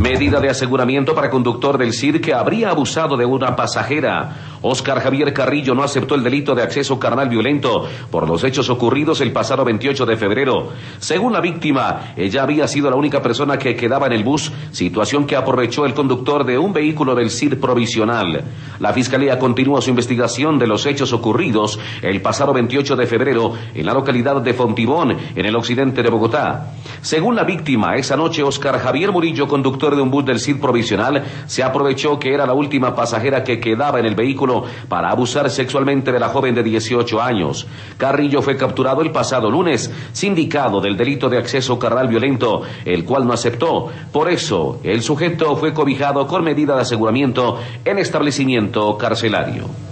Medida de aseguramiento para conductor del CIR que habría abusado de una pasajera. Óscar Javier Carrillo no aceptó el delito de acceso carnal violento por los hechos ocurridos el pasado 28 de febrero. Según la víctima, ella había sido la única persona que quedaba en el bus, situación que aprovechó el conductor de un vehículo del CIR provisional. La Fiscalía continúa su investigación de los hechos ocurridos el pasado 28 de febrero en la localidad de Fontibón, en el occidente de Bogotá. Según la víctima, esa noche Óscar Javier Murillo, conductor de un bus del CIR provisional, se aprovechó que era la última pasajera que quedaba en el vehículo para abusar sexualmente de la joven de 18 años. Carrillo fue capturado el pasado lunes, sindicado del delito de acceso carnal violento, el cual no aceptó. Por eso, el sujeto fue cobijado con medida de aseguramiento en establecimiento carcelario.